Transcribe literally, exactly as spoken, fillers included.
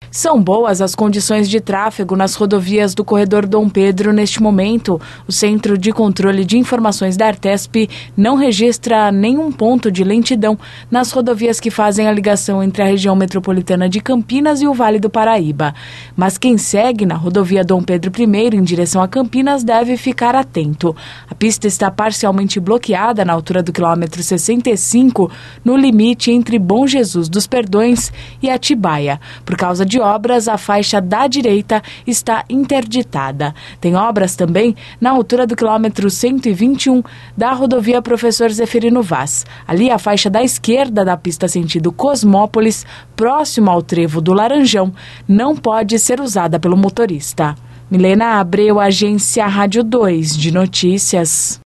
São boas as condições de tráfego nas rodovias do corredor Dom Pedro neste momento. O Centro de Controle de Informações da Artesp não registra nenhum ponto de lentidão nas rodovias que fazem a ligação entre a região metropolitana de Campinas e o Vale do Paraíba. Mas quem segue na rodovia Dom Pedro I em direção a Campinas deve ficar atento. A pista está parcialmente bloqueada na altura do quilômetro sessenta e cinco, no limite entre Bom Jesus dos Perdões e Atibaia. Por causa de obras, a faixa da direita está interditada. Tem obras também na altura do quilômetro cento e vinte e um da rodovia Professor Zeferino Vaz. Ali, a faixa da esquerda da pista sentido Cosmópolis, próximo ao trevo do Laranjão, não pode ser usada pelo motorista. Milena Abreu, Agência Rádio dois de Notícias.